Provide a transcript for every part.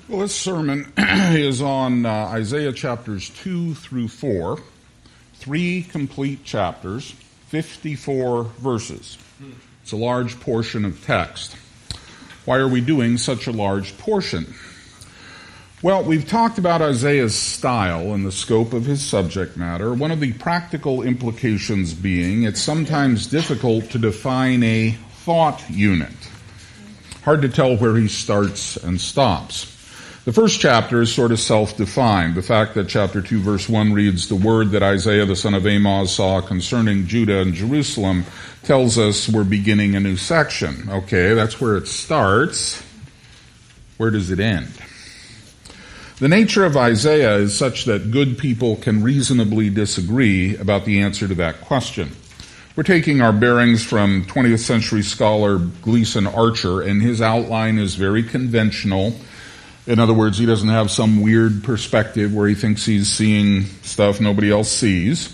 Well, this sermon is on Isaiah chapters 2 through 4, 3 complete chapters, 54 verses. It's a large portion of text. Why are we doing such a large portion? Well, we've talked about Isaiah's style and the scope of his subject matter, one of the practical implications being it's sometimes difficult to define a thought unit. Hard to tell where he starts and stops. The first chapter is sort of self-defined. The fact that chapter 2 verse 1 reads, "The word that Isaiah the son of Amoz saw concerning Judah and Jerusalem," tells us we're beginning a new section. Okay, that's where it starts. Where does it end? The nature of Isaiah is such that good people can reasonably disagree about the answer to that question. We're taking our bearings from 20th century scholar Gleason Archer, and his outline is very conventional. In other words, he doesn't have some weird perspective where he thinks he's seeing stuff nobody else sees.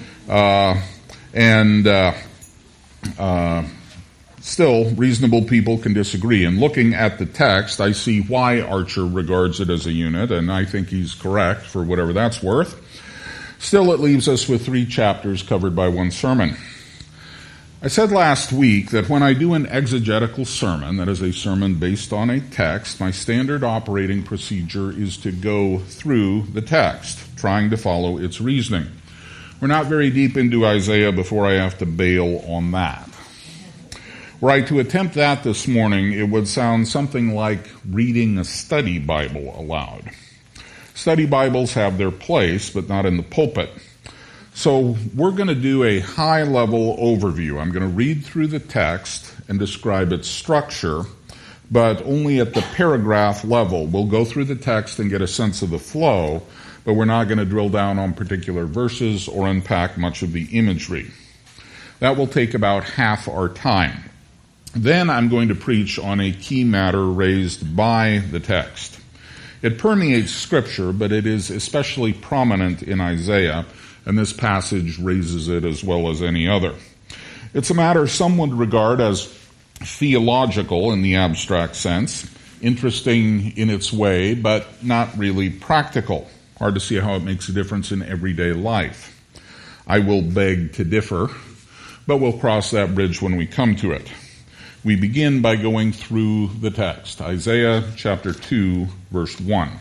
Still, reasonable people can disagree. And looking at the text, I see why Archer regards it as a unit, and I think he's correct for whatever that's worth. Still, it leaves us with 3 chapters covered by one sermon. I said last week that when I do an exegetical sermon, that is a sermon based on a text, my standard operating procedure is to go through the text, trying to follow its reasoning. We're not very deep into Isaiah before I have to bail on that. Were I to attempt that this morning, it would sound something like reading a study Bible aloud. Study Bibles have their place, but not in the pulpit. So we're going to do a high-level overview. I'm going to read through the text and describe its structure, but only at the paragraph level. We'll go through the text and get a sense of the flow, but we're not going to drill down on particular verses or unpack much of the imagery. That will take about half our time. Then I'm going to preach on a key matter raised by the text. It permeates Scripture, but it is especially prominent in Isaiah, and this passage raises it as well as any other. It's a matter some would regard as theological in the abstract sense, interesting in its way, but not really practical. Hard to see how it makes a difference in everyday life. I will beg to differ, but we'll cross that bridge when we come to it. We begin by going through the text. Isaiah chapter 2, verse 1.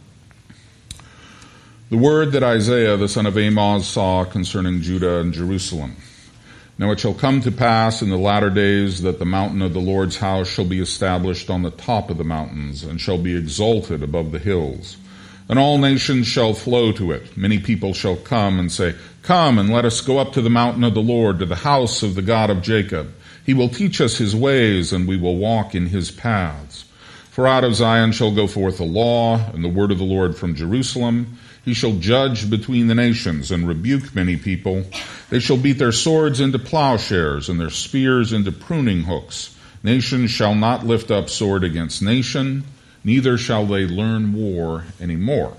The word that Isaiah the son of Amoz saw concerning Judah and Jerusalem. Now it shall come to pass in the latter days that the mountain of the Lord's house shall be established on the top of the mountains, and shall be exalted above the hills. And all nations shall flow to it. Many people shall come and say, "Come, and let us go up to the mountain of the Lord, to the house of the God of Jacob. He will teach us his ways, and we will walk in his paths. For out of Zion shall go forth the law, and the word of the Lord from Jerusalem. He shall judge between the nations and rebuke many people. They shall beat their swords into plowshares and their spears into pruning hooks. Nation shall not lift up sword against nation, neither shall they learn war anymore."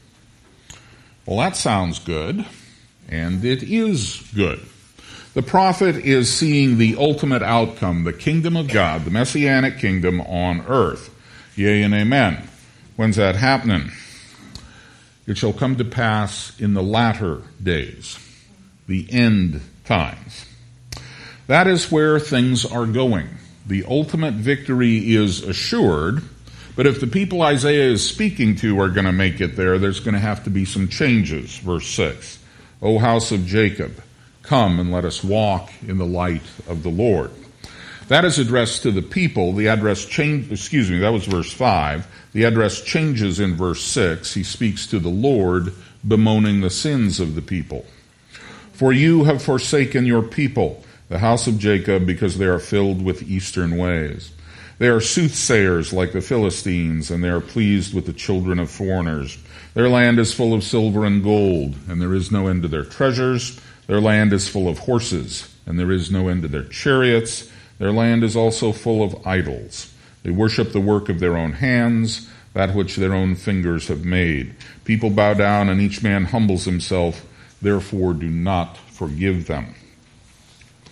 Well, that sounds good, and it is good. The prophet is seeing the ultimate outcome, the kingdom of God, the messianic kingdom on earth. Yea and amen. When's that happening? It shall come to pass in the latter days, the end times. That is where things are going. The ultimate victory is assured, but if the people Isaiah is speaking to are going to make it there, there's going to have to be some changes. Verse 6, "O house of Jacob, come and let us walk in the light of the Lord." That is addressed to the people. The address that was verse 5. The address changes in verse 6. He speaks to the Lord, bemoaning the sins of the people. "For you have forsaken your people, the house of Jacob, because they are filled with eastern ways. They are soothsayers like the Philistines, and they are pleased with the children of foreigners. Their land is full of silver and gold, and there is no end to their treasures. Their land is full of horses, and there is no end to their chariots. Their land is also full of idols. They worship the work of their own hands, that which their own fingers have made. People bow down, and each man humbles himself. Therefore do not forgive them."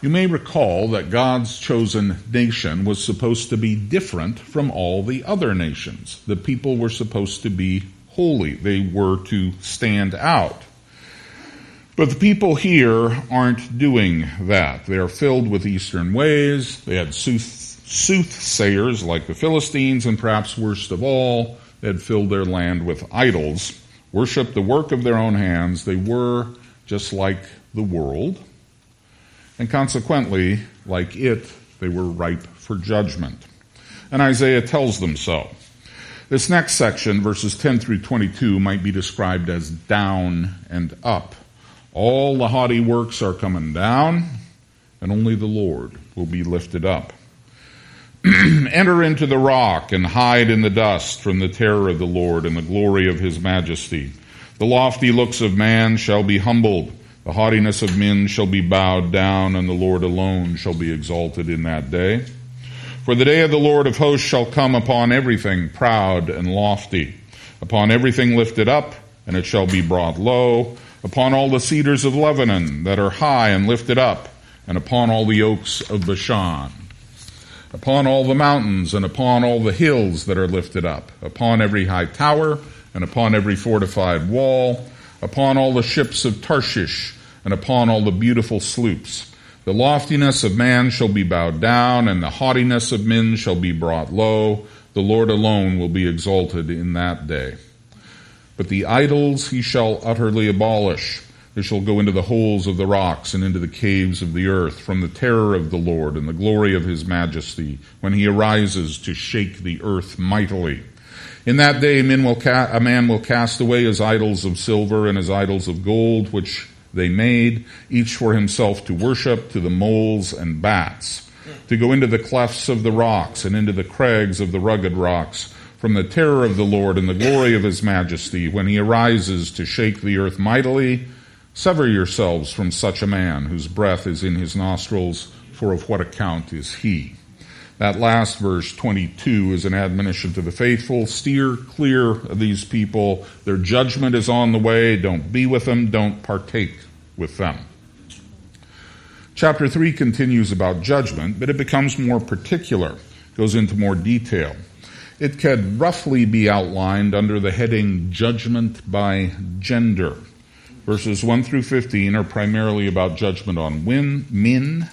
You may recall that God's chosen nation was supposed to be different from all the other nations. The people were supposed to be holy. They were to stand out. But the people here aren't doing that. They are filled with Eastern ways. They had soothsayers like the Philistines, and perhaps worst of all, they had filled their land with idols, worshiped the work of their own hands. They were just like the world. And consequently, like it, they were ripe for judgment. And Isaiah tells them so. This next section, verses 10 through 22, might be described as down and up. All the haughty works are coming down, and only the Lord will be lifted up. Enter into the rock and hide in the dust from the terror of the Lord and the glory of his majesty. The lofty looks of man shall be humbled. The haughtiness of men shall be bowed down, and the Lord alone shall be exalted in that day. For the day of the Lord of hosts shall come upon everything proud and lofty, upon everything lifted up, and it shall be brought low, upon all the cedars of Lebanon that are high and lifted up, and upon all the oaks of Bashan, upon all the mountains, and upon all the hills that are lifted up, upon every high tower, and upon every fortified wall, upon all the ships of Tarshish, and upon all the beautiful sloops. The loftiness of man shall be bowed down, and the haughtiness of men shall be brought low. The Lord alone will be exalted in that day. But the idols he shall utterly abolish. They shall go into the holes of the rocks and into the caves of the earth, from the terror of the Lord and the glory of his majesty, when he arises to shake the earth mightily. In that day a man will cast away his idols of silver and his idols of gold, which they made, each for himself to worship, to the moles and bats, to go into the clefts of the rocks and into the crags of the rugged rocks, from the terror of the Lord and the glory of his majesty, when he arises to shake the earth mightily. Sever yourselves from such a man, whose breath is in his nostrils, for of what account is he? That last verse, 22, is an admonition to the faithful. Steer clear of these people. Their judgment is on the way. Don't be with them. Don't partake with them. Chapter 3 continues about judgment, but it becomes more particular, goes into more detail. It could roughly be outlined under the heading Judgment by Gender. Verses 1 through 15 are primarily about judgment on men.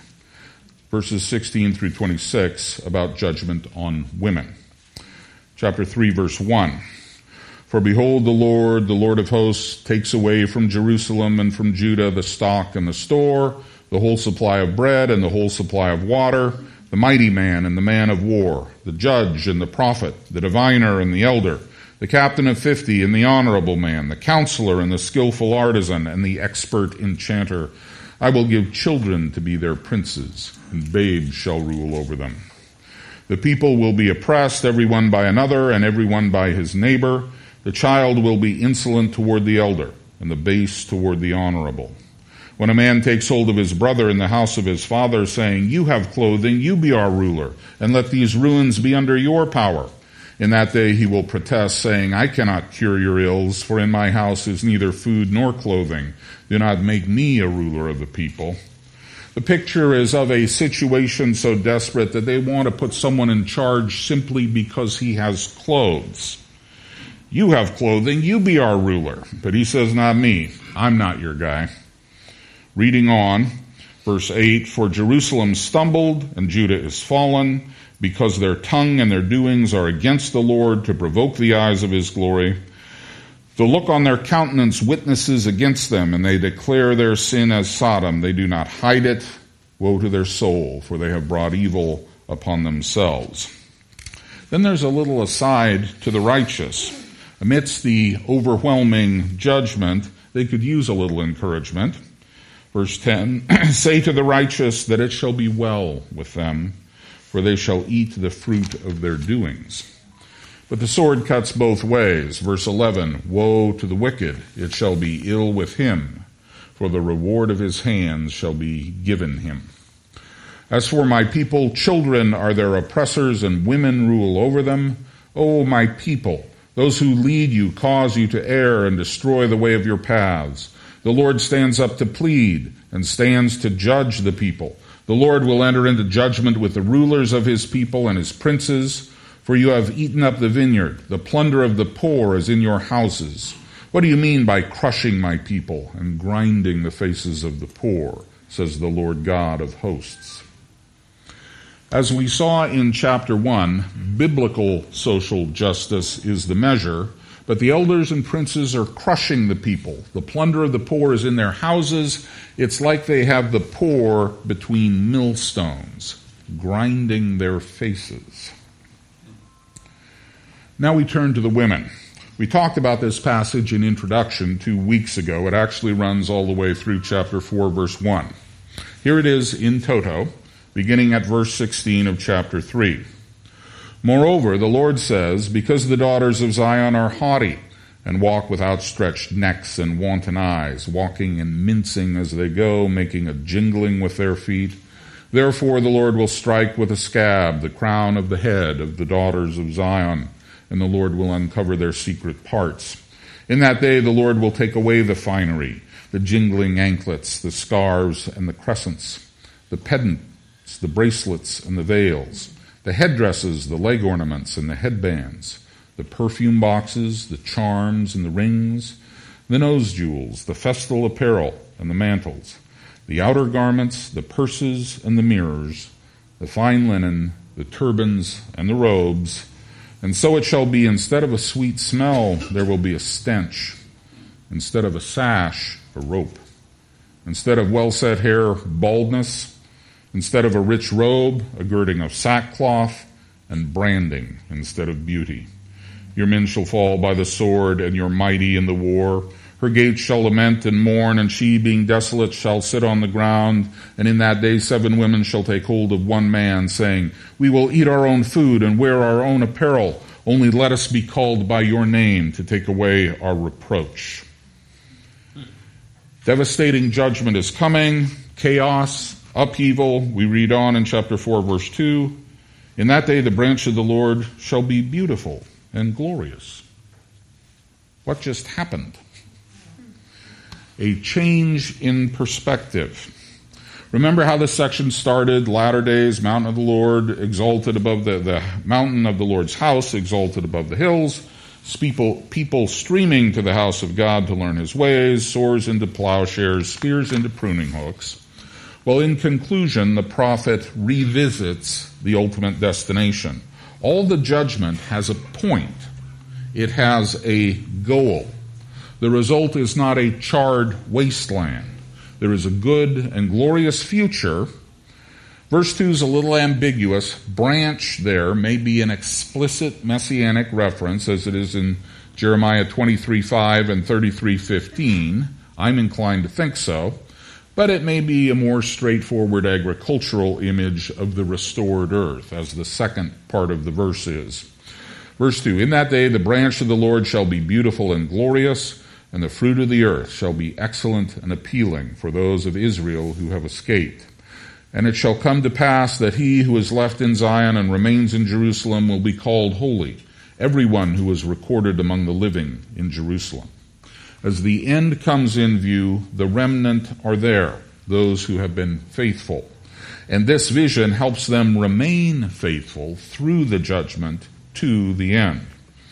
Verses 16 through 26 about judgment on women. Chapter 3, verse 1. For behold, the Lord of hosts, takes away from Jerusalem and from Judah the stock and the store, the whole supply of bread and the whole supply of water, the mighty man and the man of war, the judge and the prophet, the diviner and the elder, the captain of 50 and the honorable man, the counselor and the skillful artisan and the expert enchanter. I will give children to be their princes, and babes shall rule over them. The people will be oppressed, every one by another, and every one by his neighbor. The child will be insolent toward the elder, and the base toward the honorable. When a man takes hold of his brother in the house of his father, saying, You have clothing, you be our ruler, and let these ruins be under your power. In that day he will protest, saying, I cannot cure your ills, for in my house is neither food nor clothing. Do not make me a ruler of the people. The picture is of a situation so desperate that they want to put someone in charge simply because he has clothes. You have clothing, you be our ruler. But he says, not me. I'm not your guy. Reading on, verse 8, For Jerusalem stumbled, and Judah is fallen, because their tongue and their doings are against the Lord, to provoke the eyes of his glory. The look on their countenance witnesses against them, and they declare their sin as Sodom. They do not hide it. Woe to their soul, for they have brought evil upon themselves. Then there's a little aside to the righteous. Amidst the overwhelming judgment, they could use a little encouragement. Verse 10, Say to the righteous that it shall be well with them, for they shall eat the fruit of their doings. But the sword cuts both ways. Verse 11, Woe to the wicked, it shall be ill with him, for the reward of his hands shall be given him. As for my people, children are their oppressors, and women rule over them. O my people, those who lead you cause you to err and destroy the way of your paths. The Lord stands up to plead and stands to judge the people. The Lord will enter into judgment with the rulers of his people and his princes, for you have eaten up the vineyard. The plunder of the poor is in your houses. What do you mean by crushing my people and grinding the faces of the poor, says the Lord God of hosts. As we saw in chapter 1, biblical social justice is the measure, but the elders and princes are crushing the people. The plunder of the poor is in their houses. It's like they have the poor between millstones, grinding their faces. Now we turn to the women. We talked about this passage in introduction 2 weeks ago. It actually runs all the way through chapter 4, verse 1. Here it is in toto, beginning at verse 16 of chapter 3. Moreover, the Lord says, because the daughters of Zion are haughty, and walk with outstretched necks and wanton eyes, walking and mincing as they go, making a jingling with their feet, therefore the Lord will strike with a scab the crown of the head of the daughters of Zion, and the Lord will uncover their secret parts. In that day the Lord will take away the finery, the jingling anklets, the scarves and the crescents, the pendants, the bracelets and the veils, the headdresses, the leg ornaments, and the headbands, the perfume boxes, the charms and the rings, the nose jewels, the festal apparel and the mantles, the outer garments, the purses and the mirrors, the fine linen, the turbans and the robes. And so it shall be, instead of a sweet smell, there will be a stench. Instead of a sash, a rope. Instead of well-set hair, baldness. Instead of a rich robe, a girding of sackcloth, and branding instead of beauty. Your men shall fall by the sword, and your mighty in the war. Her gates shall lament and mourn, and she, being desolate, shall sit on the ground. And in that day 7 women shall take hold of one man, saying, we will eat our own food and wear our own apparel. Only let us be called by your name to take away our reproach. Devastating judgment is coming, chaos, upheaval. We read on in chapter 4, verse 2. In that day the branch of the Lord shall be beautiful and glorious. What just happened? A change in perspective. Remember how this section started? Latter days, mountain of the Lord, exalted above the mountain of the Lord's house, exalted above the hills. People streaming to the house of God to learn his ways, swords into plowshares, spears into pruning hooks. Well, in conclusion, the prophet revisits the ultimate destination. All the judgment has a point. It has a goal. The result is not a charred wasteland. There is a good and glorious future. Verse 2 is a little ambiguous. Branch there may be an explicit messianic reference, as it is in Jeremiah 23:5 and 33:15. I'm inclined to think so. But it may be a more straightforward agricultural image of the restored earth, as the second part of the verse is. Verse 2, in that day the branch of the Lord shall be beautiful and glorious, and the fruit of the earth shall be excellent and appealing for those of Israel who have escaped. And it shall come to pass that he who is left in Zion and remains in Jerusalem will be called holy, everyone who is recorded among the living in Jerusalem. As the end comes in view, the remnant are there, those who have been faithful. And this vision helps them remain faithful through the judgment to the end.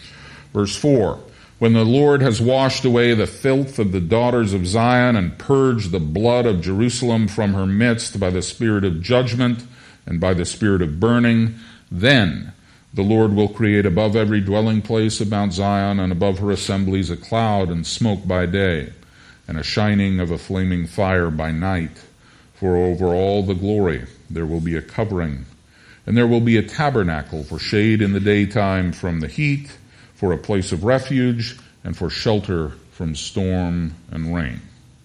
Verse 4, when the Lord has washed away the filth of the daughters of Zion and purged the blood of Jerusalem from her midst by the spirit of judgment and by the spirit of burning, then the Lord will create above every dwelling place of Mount Zion and above her assemblies a cloud and smoke by day, and a shining of a flaming fire by night. For over all the glory there will be a covering, and there will be a tabernacle for shade in the daytime from the heat, for a place of refuge, and for shelter from storm and rain.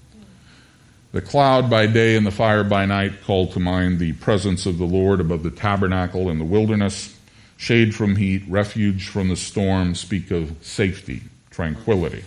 The cloud by day and the fire by night call to mind the presence of the Lord above the tabernacle in the wilderness. Shade from heat, refuge from the storm speak of safety, tranquility.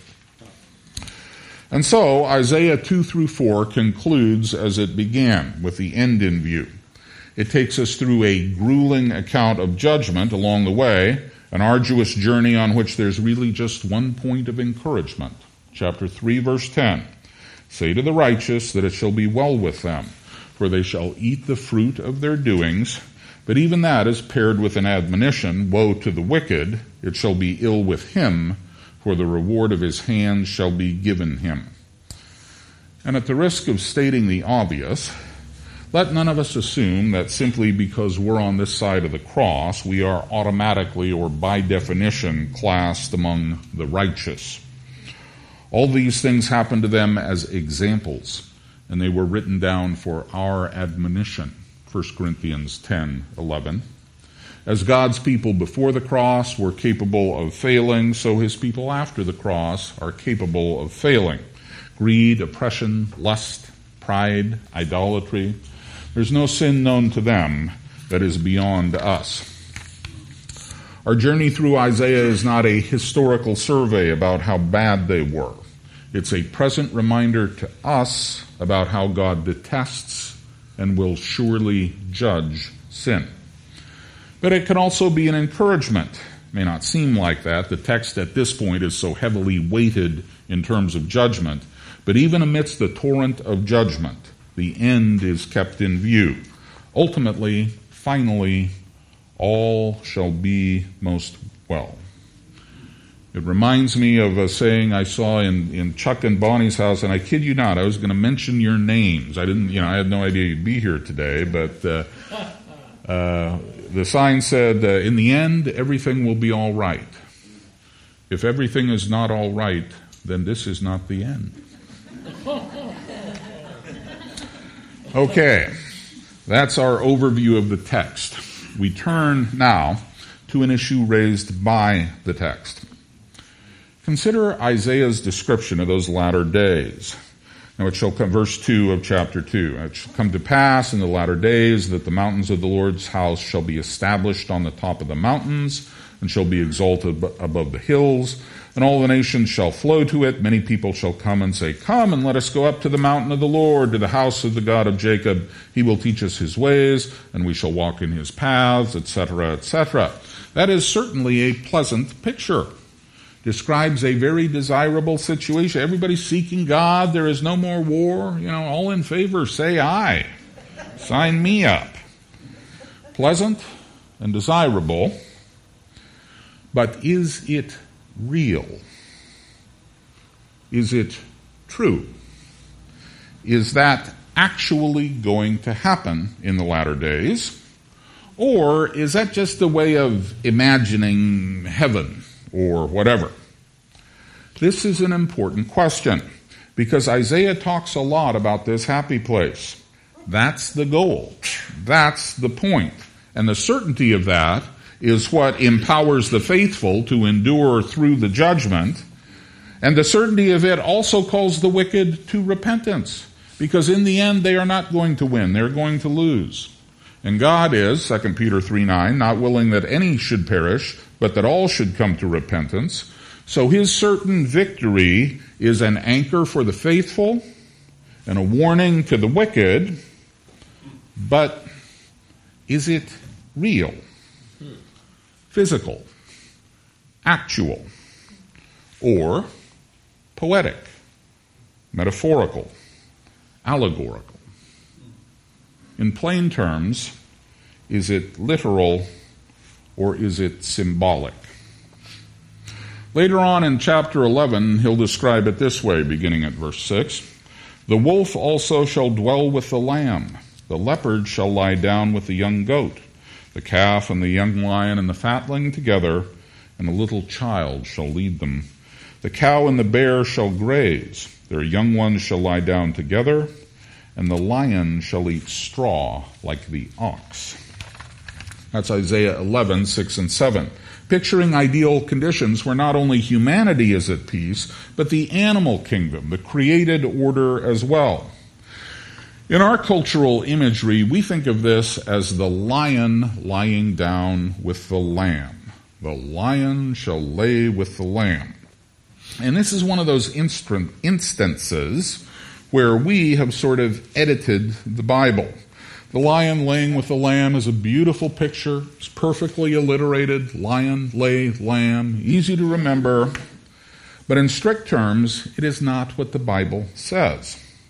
And so Isaiah 2-4 concludes as it began, with the end in view. It takes us through a grueling account of judgment along the way, an arduous journey on which there's really just one point of encouragement. Chapter 3, verse 10. Say to the righteous that it shall be well with them. for they shall eat the fruit of their doings. But even that is paired with an admonition, woe to the wicked, it shall be ill with him, for the reward of his hands shall be given him. And at the risk of stating the obvious, let none of us assume that simply because we're on this side of the cross, we are automatically or by definition classed among the righteous. All these things happened to them as examples, and they were written down for our admonition. 1 Corinthians 10:11. As God's people before the cross were capable of failing, so his people after the cross are capable of failing. Greed, oppression, lust, pride, idolatry. There's no sin known to them that is beyond us. Our journey through Isaiah is not a historical survey about how bad they were. It's a present reminder to us about how God detests and will surely judge sin. But it can also be an encouragement. It may not seem like that. The text at this point is so heavily weighted in terms of judgment. But even amidst the torrent of judgment, the end is kept in view. Ultimately, finally, all shall be most well. It reminds me of a saying I saw in Chuck and Bonnie's house, and I kid you not, I was going to mention your names. I had no idea you'd be here today, but the sign said, in the end, everything will be all right. If everything is not all right, then this is not the end. Okay, that's our overview of the text. We turn now to an issue raised by the text. Consider Isaiah's description of those latter days. Now it shall come, verse 2 of chapter 2, it shall come to pass in the latter days that the mountains of the Lord's house shall be established on the top of the mountains and shall be exalted above the hills, and all the nations shall flow to it. Many people shall come and say, come and let us go up to the mountain of the Lord, to the house of the God of Jacob. He will teach us his ways, and we shall walk in his paths, etc., etc. That is certainly a pleasant picture. Describes a very desirable situation. Everybody's seeking God. There is no more war. All in favor, say aye. Sign me up. Pleasant and desirable. But is it real? Is it true? Is that actually going to happen in the latter days? Or is that just a way of imagining heaven or whatever? This is an important question because Isaiah talks a lot about this happy place. That's the goal. That's the point. And the certainty of that is what empowers the faithful to endure through the judgment. And the certainty of it also calls the wicked to repentance, because in the end they are not going to win, they're going to lose. And God is, 2 Peter 3:9, not willing that any should perish, but that all should come to repentance. So his certain victory is an anchor for the faithful and a warning to the wicked. But is it real? Physical, actual, or poetic, metaphorical, allegorical? In plain terms, is it literal or is it symbolic? Later on in chapter 11, he'll describe it this way, beginning at verse 6. The wolf also shall dwell with the lamb. The leopard shall lie down with the young goat. The calf and the young lion and the fatling together, and a little child shall lead them. The cow and the bear shall graze. Their young ones shall lie down together, and the lion shall eat straw like the ox. That's Isaiah 11, 6 and 7. Picturing ideal conditions where not only humanity is at peace, but the animal kingdom, the created order as well. In our cultural imagery, we think of this as the lion lying down with the lamb. The lion shall lay with the lamb. And this is one of those instances where we have sort of edited the Bible. The lion laying with the lamb is a beautiful picture. It's perfectly alliterated. Lion, lay, lamb. Easy to remember. But in strict terms, it is not what the Bible says.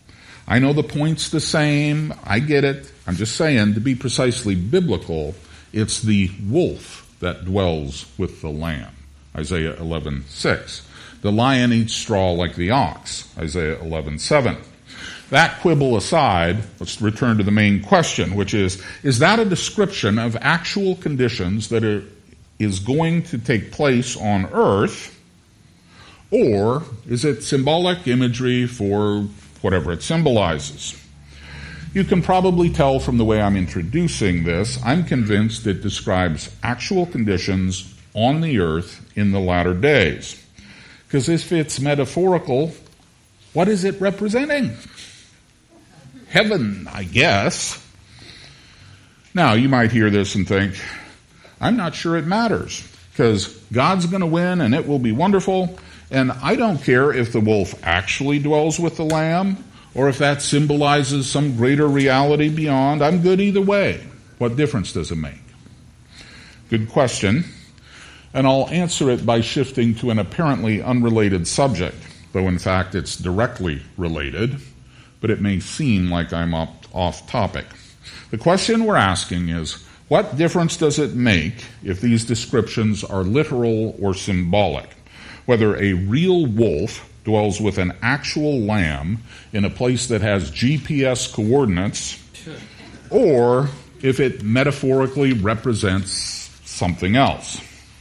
I know the point's the same. I get it. I'm just saying, to be precisely biblical, it's the wolf that dwells with the lamb. Isaiah 11:6. The lion eats straw like the ox. Isaiah 11:7. That quibble aside, let's return to the main question, which is that a description of actual conditions that is going to take place on earth, or is it symbolic imagery for whatever it symbolizes? You can probably tell from the way I'm introducing this, I'm convinced it describes actual conditions on the earth in the latter days. Because if it's metaphorical, what is it representing? Heaven, I guess. Now, you might hear this and think, I'm not sure it matters, because God's going to win and it will be wonderful, and I don't care if the wolf actually dwells with the lamb, or if that symbolizes some greater reality beyond. I'm good either way. What difference does it make? Good question. And I'll answer it by shifting to an apparently unrelated subject, though in fact it's directly related, but it may seem like I'm off topic. The question we're asking is, what difference does it make if these descriptions are literal or symbolic? Whether a real wolf dwells with an actual lamb in a place that has GPS coordinates, or if it metaphorically represents something else.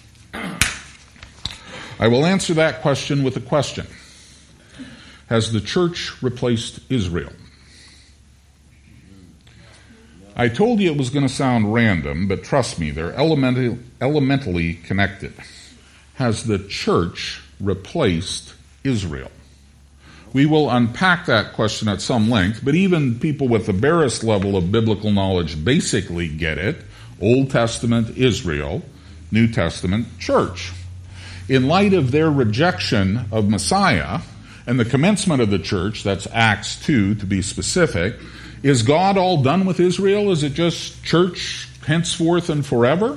I will answer that question with a question. Has the church replaced Israel? I told you it was going to sound random, but trust me, they're elementally connected. Has the church replaced Israel? We will unpack that question at some length, but even people with the barest level of biblical knowledge basically get it. Old Testament Israel, New Testament church. In light of their rejection of Messiah and the commencement of the church, that's Acts 2 to be specific, is God all done with Israel? Is it just church henceforth and forever?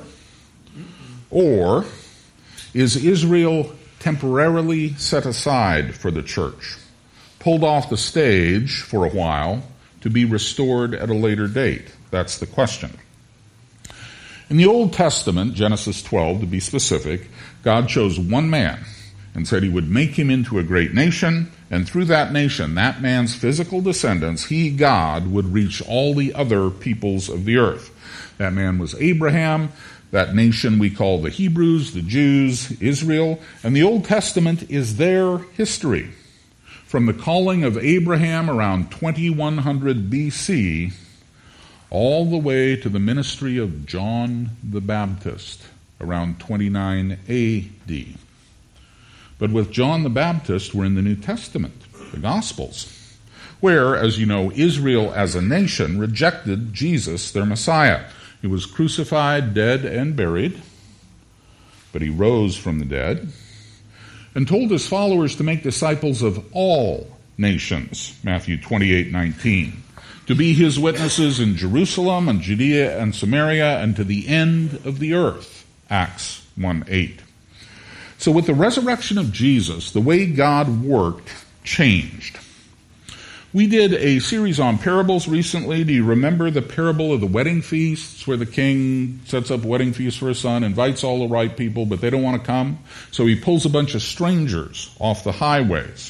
Or is Israel temporarily set aside for the church, pulled off the stage for a while to be restored at a later date? That's the question. In the Old Testament, Genesis 12 to be specific, God chose one man and said he would make him into a great nation, and through that nation, that man's physical descendants, he, God, would reach all the other peoples of the earth. That man was Abraham. That nation we call the Hebrews, the Jews, Israel, and the Old Testament is their history. From the calling of Abraham around 2100 BC, all the way to the ministry of John the Baptist around 29 AD. But with John the Baptist, we're in the New Testament, the Gospels, where, as you know, Israel as a nation rejected Jesus, their Messiah. He was crucified, dead, and buried, but he rose from the dead and told his followers to make disciples of all nations, Matthew 28:19, to be his witnesses in Jerusalem and Judea and Samaria and to the end of the earth, Acts 1:8. So with the resurrection of Jesus, the way God worked changed. We did a series on parables recently. Do you remember the parable of the wedding feasts, where the king sets up a wedding feast for his son, invites all the right people, but they don't want to come? So he pulls a bunch of strangers off the highways.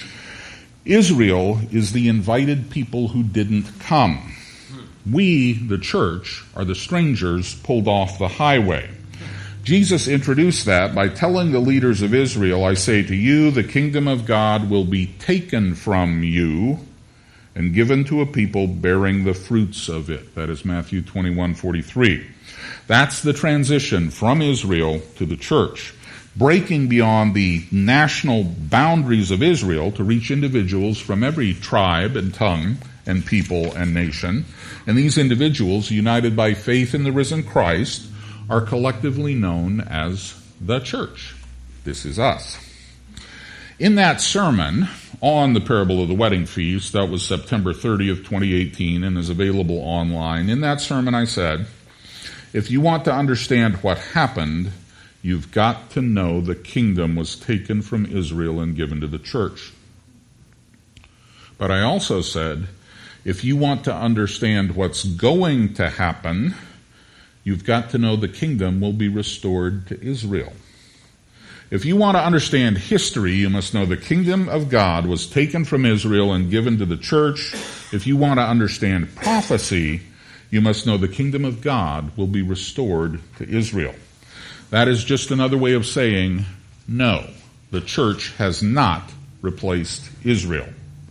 Israel is the invited people who didn't come. We, the church, are the strangers pulled off the highway. Jesus introduced that by telling the leaders of Israel, I say to you, the kingdom of God will be taken from you and given to a people bearing the fruits of it. That is Matthew 21:43. That's the transition from Israel to the church, breaking beyond the national boundaries of Israel to reach individuals from every tribe and tongue and people and nation. And these individuals, united by faith in the risen Christ, are collectively known as the church. This is us. In that sermon on the parable of the wedding feast, that was September 30th, 2018, and is available online, in that sermon I said, if you want to understand what happened, you've got to know the kingdom was taken from Israel and given to the church. But I also said, if you want to understand what's going to happen, you've got to know the kingdom will be restored to Israel. If you want to understand history, you must know the kingdom of God was taken from Israel and given to the church. If you want to understand prophecy, you must know the kingdom of God will be restored to Israel. That is just another way of saying, no, the church has not replaced Israel.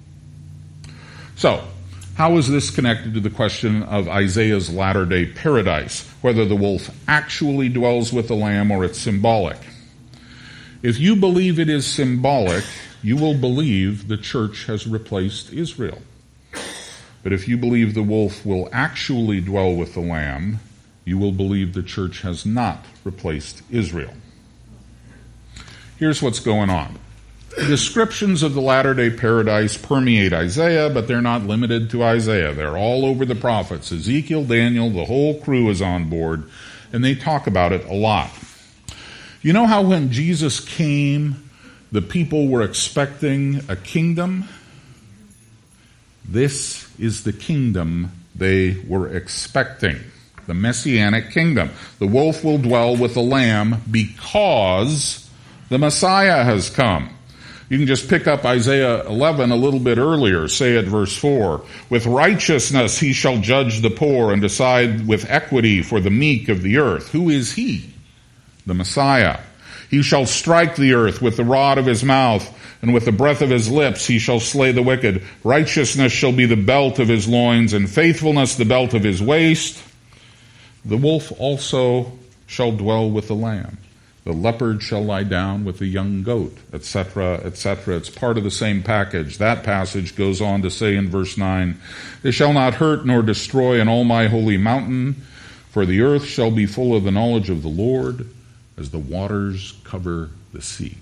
So, how is this connected to the question of Isaiah's latter-day paradise, whether the wolf actually dwells with the lamb or it's symbolic? If you believe it is symbolic, you will believe the church has replaced Israel. But if you believe the wolf will actually dwell with the lamb, you will believe the church has not replaced Israel. Here's what's going on. Descriptions of the latter-day paradise permeate Isaiah, but they're not limited to Isaiah. They're all over the prophets. Ezekiel, Daniel, the whole crew is on board, and they talk about it a lot. You know how when Jesus came, the people were expecting a kingdom? This is the kingdom they were expecting, the Messianic kingdom. The wolf will dwell with the lamb because the Messiah has come. You can just pick up Isaiah 11 a little bit earlier, say at verse 4. With righteousness he shall judge the poor and decide with equity for the meek of the earth. Who is he? The Messiah. He shall strike the earth with the rod of his mouth, and with the breath of his lips he shall slay the wicked. Righteousness shall be the belt of his loins, and faithfulness the belt of his waist. The wolf also shall dwell with the lamb. The leopard shall lie down with the young goat, etc., etc. It's part of the same package. That passage goes on to say in verse 9, They shall not hurt nor destroy in all my holy mountain, for the earth shall be full of the knowledge of the Lord, as the waters cover the sea.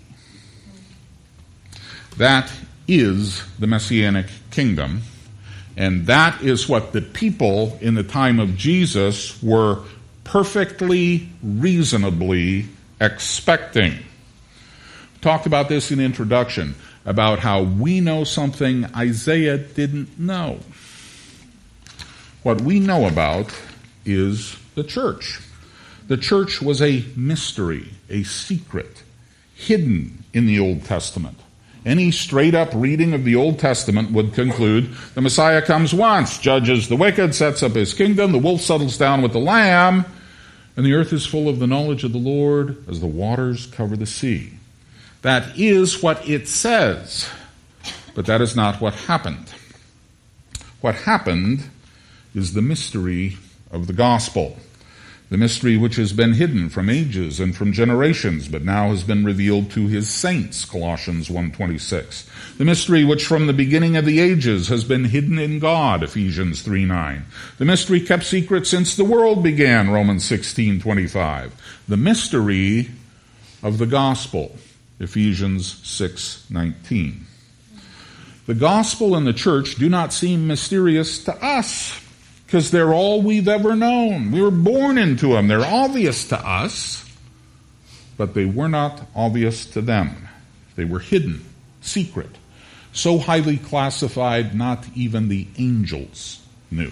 That is the Messianic kingdom, and that is what the people in the time of Jesus were perfectly, reasonably expecting. We talked about this in the introduction, about how we know something Isaiah didn't know. What we know about is the church. The church was a mystery, a secret, hidden in the Old Testament. Any straight-up reading of the Old Testament would conclude the Messiah comes once, judges the wicked, sets up his kingdom, the wolf settles down with the lamb, and the earth is full of the knowledge of the Lord as the waters cover the sea. That is what it says, but that is not what happened. What happened is the mystery of the gospel. The mystery which has been hidden from ages and from generations, but now has been revealed to his saints, Colossians 1:26. The mystery which from the beginning of the ages has been hidden in God, Ephesians 3:9. The mystery kept secret since the world began, Romans 16:25. The mystery of the gospel, Ephesians 6:19. The gospel and the church do not seem mysterious to us, because they're all we've ever known. We were born into them. They're obvious to us, but they were not obvious to them. They were hidden, secret, so highly classified not even the angels knew.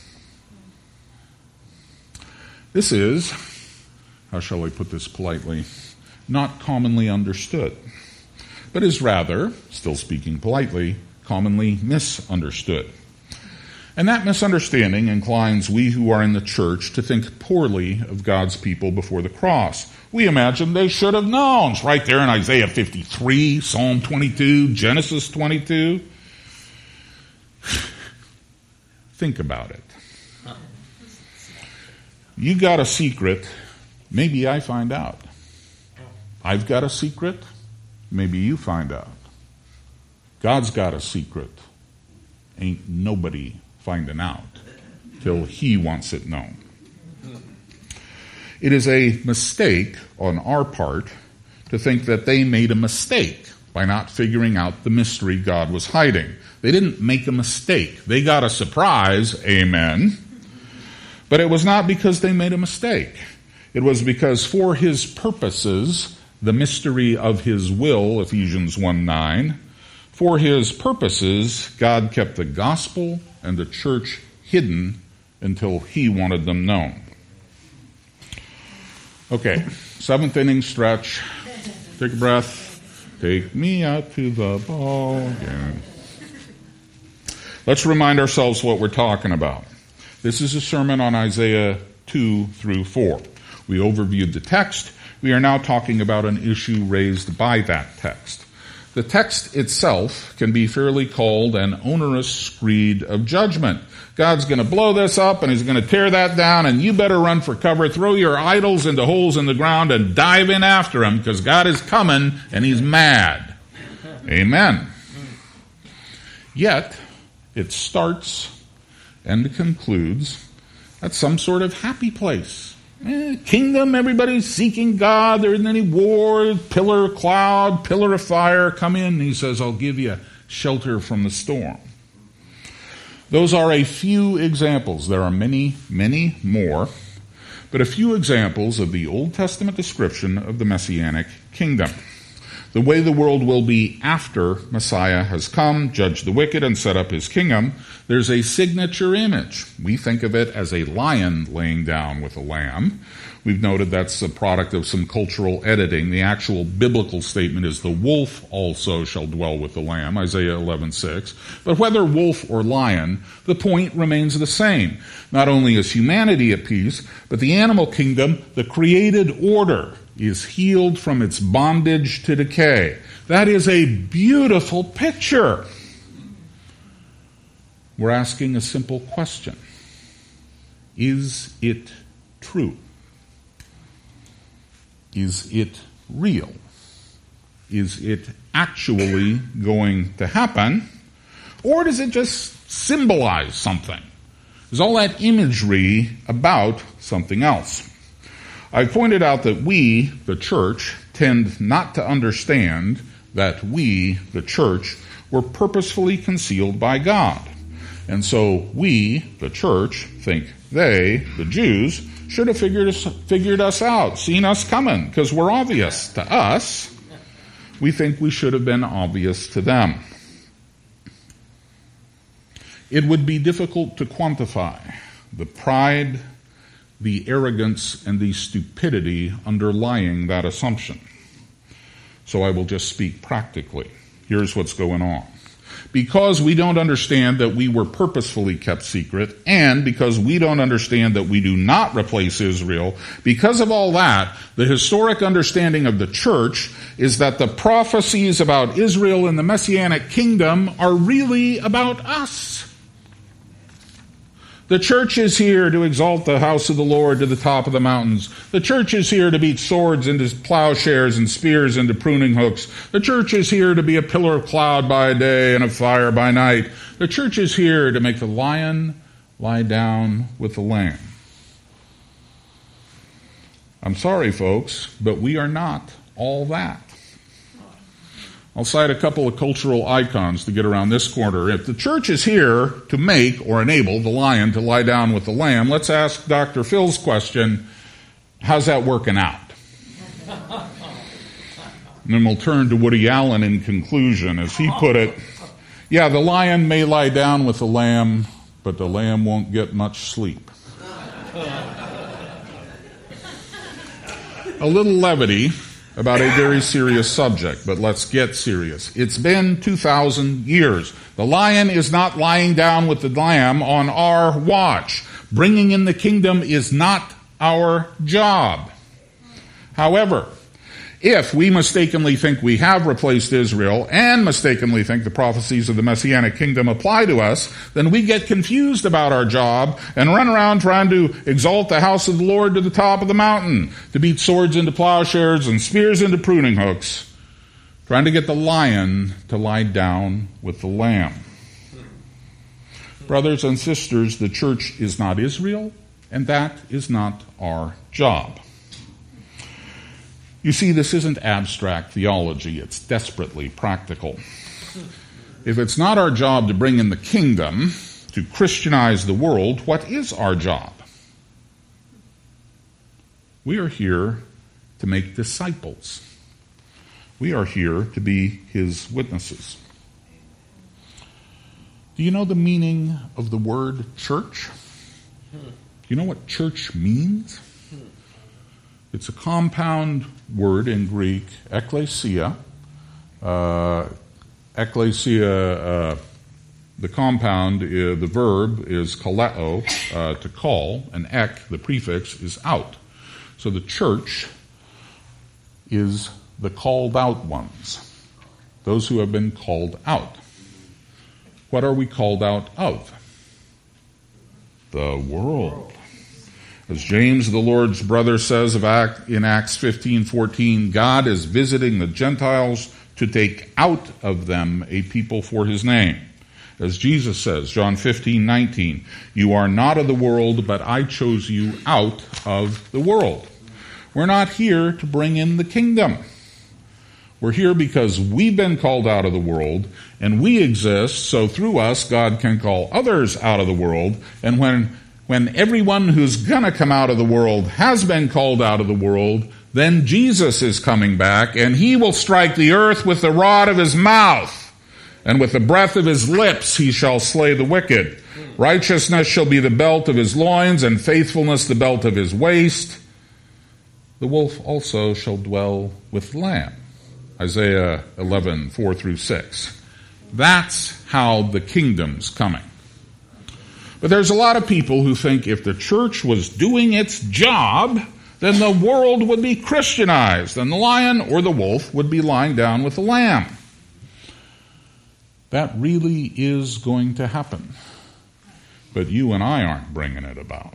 This is, how shall I put this politely, not commonly understood, but is rather, still speaking politely, commonly misunderstood. And that misunderstanding inclines we who are in the church to think poorly of God's people before the cross. We imagine they should have known. It's right there in Isaiah 53, Psalm 22, Genesis 22. Think about it. You got a secret, maybe I find out. I've got a secret, maybe you find out. God's got a secret. Ain't nobody finding out till he wants it known. It is a mistake on our part to think that they made a mistake by not figuring out the mystery God was hiding. They didn't make a mistake. They got a surprise, amen. But it was not because they made a mistake. It was because for his purposes, the mystery of his will, Ephesians 1:9, For his purposes, God kept the gospel and the church hidden until he wanted them known. Okay, seventh inning stretch. Take a breath. Take me out to the ball game. Let's remind ourselves what we're talking about. This is a sermon on Isaiah 2 through 4. We overviewed the text. We are now talking about an issue raised by that text. The text itself can be fairly called an onerous screed of judgment. God's going to blow this up and he's going to tear that down, and you better run for cover, throw your idols into holes in the ground and dive in after him, because God is coming and he's mad. Amen. Yet, it starts and concludes at some sort of happy place. Kingdom, everybody's seeking God. There isn't any war, pillar of cloud, pillar of fire. Come in, he says, I'll give you shelter from the storm. Those are a few examples. There are many, many more, but a few examples of the Old Testament description of the Messianic kingdom. The way the world will be after Messiah has come, judged the wicked, and set up his kingdom. There's a signature image. We think of it as a lion laying down with a lamb. We've noted that's a product of some cultural editing. The actual biblical statement is the wolf also shall dwell with the lamb, Isaiah 11:6. But whether wolf or lion, the point remains the same. Not only is humanity at peace, but the animal kingdom, the created order, is healed from its bondage to decay. That is a beautiful picture. We're asking a simple question. Is it true? Is it real? Is it actually going to happen? Or does it just symbolize something? Is all that imagery about something else? I pointed out that we, the church, tend not to understand that we, the church, were purposefully concealed by God. And so we, the church, think they, the Jews, should have figured us out, seen us coming, because we're obvious to us. We think we should have been obvious to them. It would be difficult to quantify the pride, the arrogance, and the stupidity underlying that assumption. So I will just speak practically. Here's what's going on. Because we don't understand that we were purposefully kept secret, and because we don't understand that we do not replace Israel, because of all that, the historic understanding of the church is that the prophecies about Israel and the Messianic kingdom are really about us. The church is here to exalt the house of the Lord to the top of the mountains. The church is here to beat swords into plowshares and spears into pruning hooks. The church is here to be a pillar of cloud by day and of fire by night. The church is here to make the lion lie down with the lamb. I'm sorry, folks, but we are not all that. I'll cite a couple of cultural icons to get around this corner. If the church is here to make or enable the lion to lie down with the lamb, let's ask Dr. Phil's question, how's that working out? And then we'll turn to Woody Allen in conclusion. As he put it, yeah, the lion may lie down with the lamb, but the lamb won't get much sleep. A little levity about a very serious subject, but let's get serious. It's been 2,000 years. The lion is not lying down with the lamb on our watch. Bringing in the kingdom is not our job. However, if we mistakenly think we have replaced Israel and mistakenly think the prophecies of the Messianic kingdom apply to us, then we get confused about our job and run around trying to exalt the house of the Lord to the top of the mountain, to beat swords into plowshares and spears into pruning hooks, trying to get the lion to lie down with the lamb. Brothers and sisters, the church is not Israel, and that is not our job. You see, this isn't abstract theology, it's desperately practical. If it's not our job to bring in the kingdom, to Christianize the world, what is our job? We are here to make disciples. We are here to be his witnesses. Do you know the meaning of the word church? Do you know what church means? It's a compound word in Greek, ekklesia. Ekklesia, the compound, the verb is kaleo, to call, and ek, the prefix, is out. So the church is the called out ones, those who have been called out. What are we called out of? The world. As James, the Lord's brother, says in Acts 15:14, God is visiting the Gentiles to take out of them a people for his name. As Jesus says, John 15:19, you are not of the world, but I chose you out of the world. We're not here to bring in the kingdom. We're here because we've been called out of the world, and we exist, so through us, God can call others out of the world. And when everyone who's going to come out of the world has been called out of the world, then Jesus is coming back, and he will strike the earth with the rod of his mouth, and with the breath of his lips he shall slay the wicked. Righteousness shall be the belt of his loins, and faithfulness the belt of his waist. The wolf also shall dwell with the lamb. Isaiah 11:4-6. That's how the kingdom's coming. But there's a lot of people who think if the church was doing its job, then the world would be Christianized, and the lion or the wolf would be lying down with the lamb. That really is going to happen. But you and I aren't bringing it about.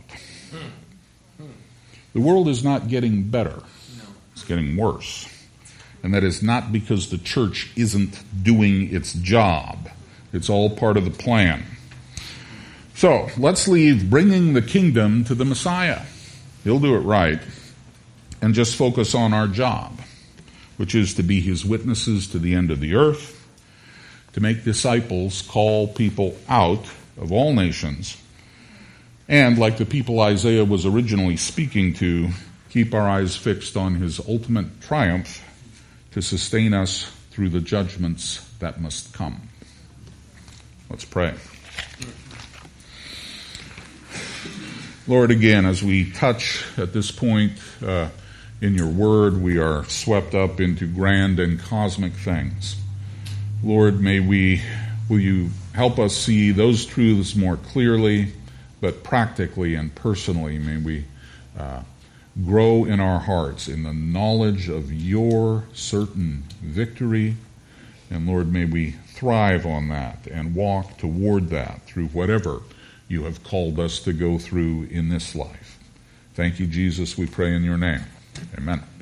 The world is not getting better. It's getting worse. And that is not because the church isn't doing its job. It's all part of the plan. So, let's leave bringing the kingdom to the Messiah. He'll do it right. And just focus on our job, which is to be his witnesses to the end of the earth, to make disciples, call people out of all nations, and, like the people Isaiah was originally speaking to, keep our eyes fixed on his ultimate triumph to sustain us through the judgments that must come. Let's pray. Lord, again, as we touch at this point in your word, we are swept up into grand and cosmic things. Lord, will you help us see those truths more clearly, but practically and personally, may we grow in our hearts in the knowledge of your certain victory. And Lord, may we thrive on that and walk toward that through whatever you have called us to go through in this life. Thank you, Jesus, we pray in your name. Amen.